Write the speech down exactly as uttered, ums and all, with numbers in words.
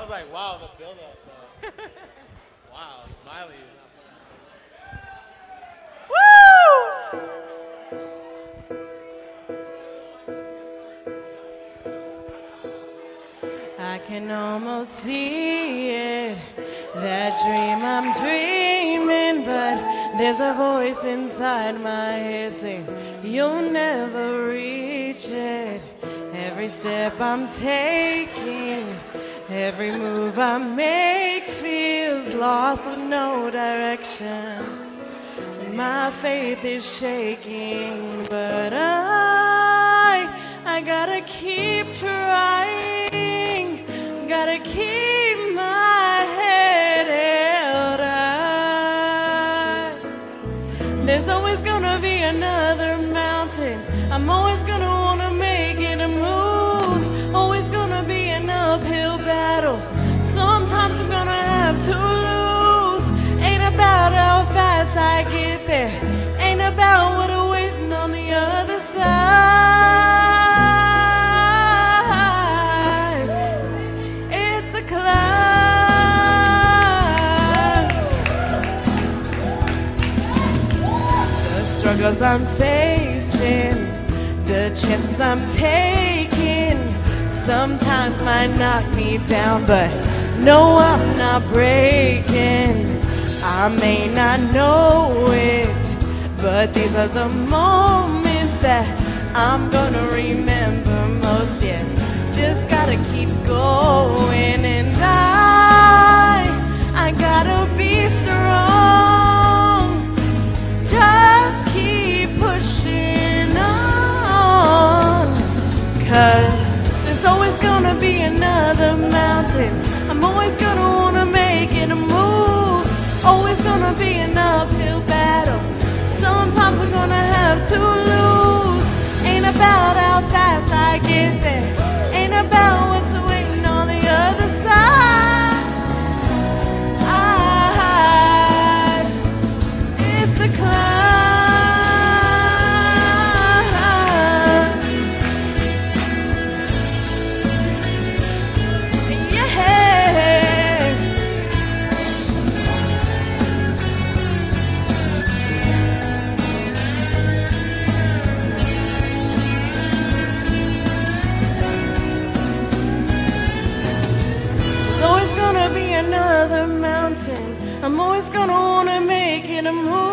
was like, wow, the build up though. Wow, Miley. Woo! I can almost see it, that dream I'm dreaming, but there's a voice inside my head saying, you'll never reach it. Every step I'm taking, every move I make feels lost with no direction. My faith is shaking, but I, I gotta keep trying, gotta keep my head held high. There's always gonna be another mountain, I'm always gonna wanna make it a move, always gonna be an uphill battle, sometimes I'm gonna have to lose. Ain't about how fast I get there, ain't about what I'm waiting on the other side. It's a climb. The struggles I'm facing, the chances I'm taking, sometimes might knock me down, but no, I'm not breaking. I may not know it, but these are the moments that I'm gonna remember most. Yeah, just gotta keep going, and I, I gotta be strong. Just keep pushing on, 'cause there's always gonna be another mountain. I'm always gonna wanna make it a move, always gonna be an uphill battle, sometimes I'm gonna have to lose. Ain't about how fast I get there, ain't about what's waiting on the other side. I, it's a climb. Another mountain, I'm always gonna wanna make it a move.